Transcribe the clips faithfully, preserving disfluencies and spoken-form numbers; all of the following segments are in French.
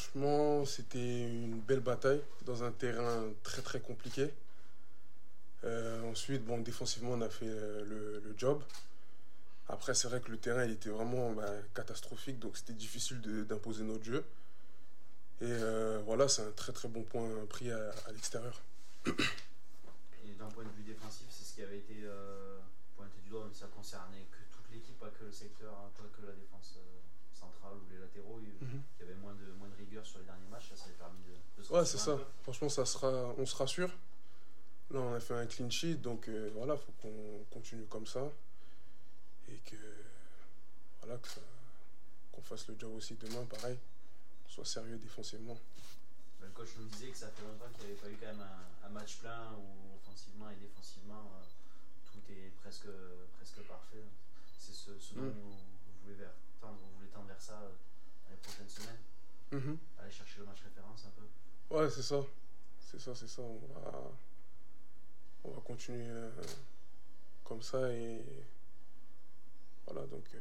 Franchement, c'était une belle bataille dans un terrain très très compliqué. Euh, ensuite, bon, défensivement, on a fait euh, le, le job. Après, c'est vrai que le terrain il était vraiment bah, catastrophique, donc c'était difficile de- d'imposer notre jeu. Et euh, voilà, c'est un très très bon point pris à, à l'extérieur. Et d'un point de vue défensif, c'est ce qui avait été euh, pointé du doigt, mais ça concernait que toute l'équipe, pas que le secteur, hein, pas que la défense euh, centrale ou les latéraux. Il Mhm. il y avait moins de, moins de rigueur sur les derniers matchs, là, ça avait permis de, de se Ouais, c'est rassurer un ça. peu. Franchement, ça sera, on se rassure. Là, on a fait un clean sheet, donc euh, voilà, faut qu'on continue comme ça et que voilà, que ça- qu'on fasse le job aussi demain, pareil, qu'on soit sérieux défensivement. Le coach nous disait que ça fait longtemps qu'il n'y avait pas eu quand même un, un match plein où offensivement et défensivement euh, tout est presque, presque parfait. C'est ce, ce dont Mhm. vous, vous voulez vers, tendre, vous voulez tendre vers ça euh, dans les prochaines semaines. Mhm. Aller chercher le match référence un peu. Ouais, c'est ça. C'est ça, c'est ça. On va, on va continuer euh, comme ça et voilà, donc euh,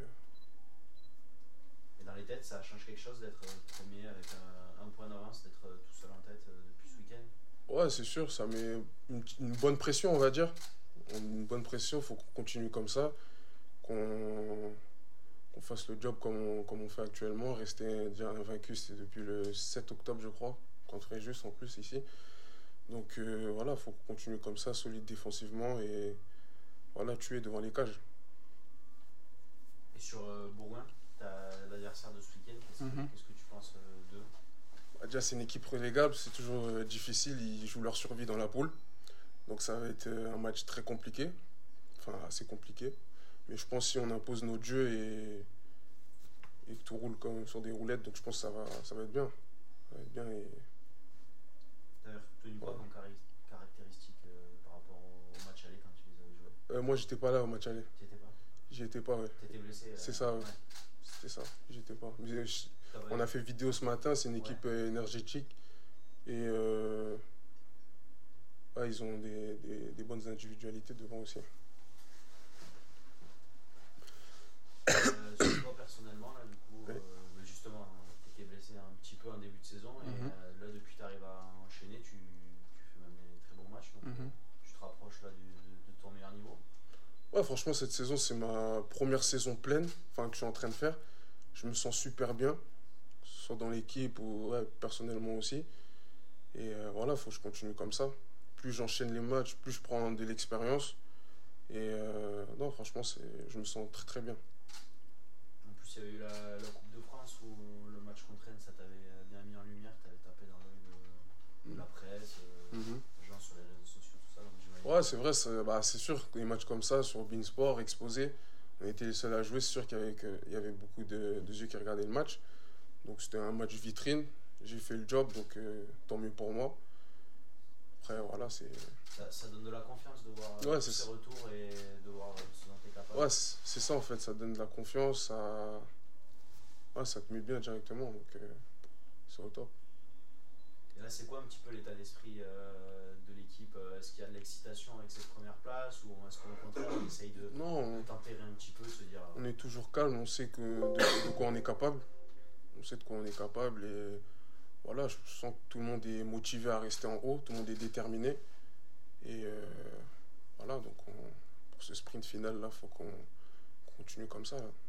Et dans les têtes, ça change quelque chose d'être euh, premier avec un, un point d'avance, d'être euh, tout seul en tête euh, depuis ce week-end. ouais, c'est sûr, ça met une, une bonne pression, on va dire. Une bonne pression, faut qu'on continue comme ça, qu'on qu'on fasse le job comme on, comme on fait actuellement. Rester déjà invaincu, c'est depuis le sept octobre, je crois, contre Fréjus en plus ici. Donc euh, voilà, faut qu'on continue comme ça, solide défensivement et voilà, tuer devant les cages. Et sur euh, Bourgoin, tu as l'adversaire de ce week-end. Qu'est-ce que, Mhm. qu'est-ce que tu penses euh, d'eux? Bah, déjà, c'est une équipe relégable, c'est toujours euh, difficile, ils jouent leur survie dans la poule. Donc ça va être euh, un match très compliqué, enfin assez compliqué. Mais je pense que si on impose notre jeu et, et que tout roule comme sur des roulettes, donc je pense que ça va, ça va être bien. Ça va être bien et Tu as retenu quoi voilà. comme cari- caractéristique euh, par rapport au, au match aller quand tu les avais joués? Euh, moi, j'étais pas là au match aller. Tu étais pas? J'y étais pas, ouais. Tu étais blessé C'est euh, ça, ouais. ouais. C'était ça. J'y étais pas. Mais je- T'avais- on a fait vidéo ce matin, c'est une Ouais. équipe euh, énergétique et euh, ouais, ils ont des, des- des bonnes individualités devant aussi. Euh, sur toi personnellement, là, du coup, Ouais. euh, bah, justement, tu étais blessé un petit peu en début de saison et Mhm. euh, là, depuis, tu arrives à enchaîner, tu, tu fais même des très bons matchs, donc euh, Mhm. tu te rapproches là du- de, de ton meilleur niveau. Ouais, franchement, cette saison, c'est ma première saison pleine, enfin, que je suis en train de faire. Je me sens super bien, que ce soit dans l'équipe ou ouais, personnellement aussi. Et euh, voilà, faut que je continue comme ça. Plus j'enchaîne les matchs, plus je prends de l'expérience. Et euh, non, franchement, c'est, je me sens très très bien. En plus, il y avait eu la, la Coupe de France où le match contre Rennes, ça t'avait bien mis en lumière, t'avais tapé dans l'œil de, de la presse, euh, Mhm. des gens sur les réseaux sociaux, tout ça. Donc j'imagine Ouais, que- c'est vrai, c'est bah, c'est sûr que les matchs comme ça sur Beansport, exposés, on était les seuls à jouer. C'est sûr qu'il y avait, que- il y avait beaucoup de, de yeux qui regardaient le match. Donc c'était un match vitrine. J'ai fait le job, donc euh, tant mieux pour moi. Après, voilà, c'est. ça, ça donne de la confiance de voir euh, Ouais, tous c'est ces ça. retours et de voir euh, ce dont t'es capable. Ouais, c'est c'est ça en fait, ça donne de la confiance, ça, ouais, ça te met bien directement, donc euh, c'est au top. Et là, c'est quoi un petit peu l'état d'esprit euh, de l'équipe? Est-ce qu'il y a de l'excitation avec cette première place ou est-ce qu'au contraire, on essaye de, Non, de tempérer un petit peu, de se dire on euh, est toujours calme, on sait que de, de quoi on est capable, on sait de quoi on est capable et voilà, je sens que tout le monde est motivé à rester en haut, tout le monde est déterminé et euh, voilà, donc on- pour ce sprint final là, faut qu'on continue comme ça, là.